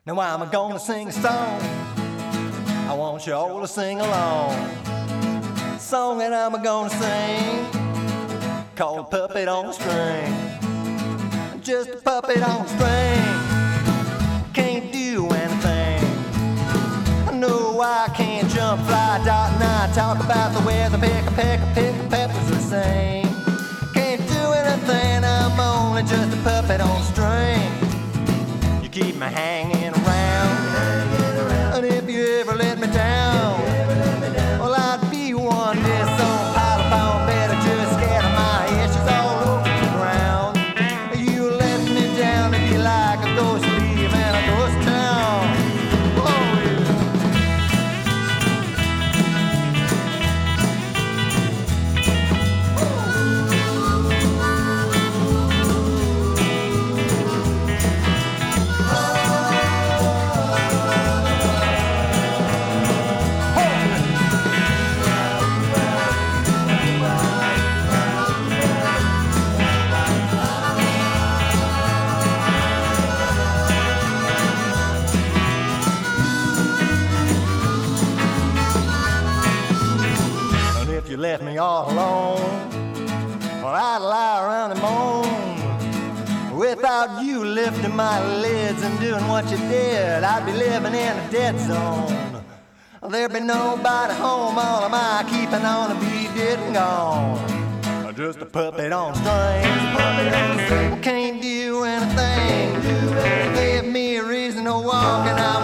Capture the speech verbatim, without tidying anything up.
Now I'm gonna sing a song. I want you all to sing along. Song that I'm gonna sing called Puppet on a String. Just a puppet on a string, can't do anything. I know I can't jump, fly, dot, and I talk about the weather, pick a peck, a pick a peppers the same. Can't do anything, I'm only just a puppet on a string. You keep me hanging around, and if you ever let me down, well, I'd be one this old pile of bone bed, just scatter my ashes all over the ground. You let me down if you like a ghost leave and a ghost town. Oh, if you left me all alone, well, I'd lie around and moan. Without you lifting my lids and doing what you did, I'd be living in a dead zone. There'd be nobody home, all of my keeping on to be dead and gone. Just a puppet on strings, can't do anything. Give me a reason to walk and I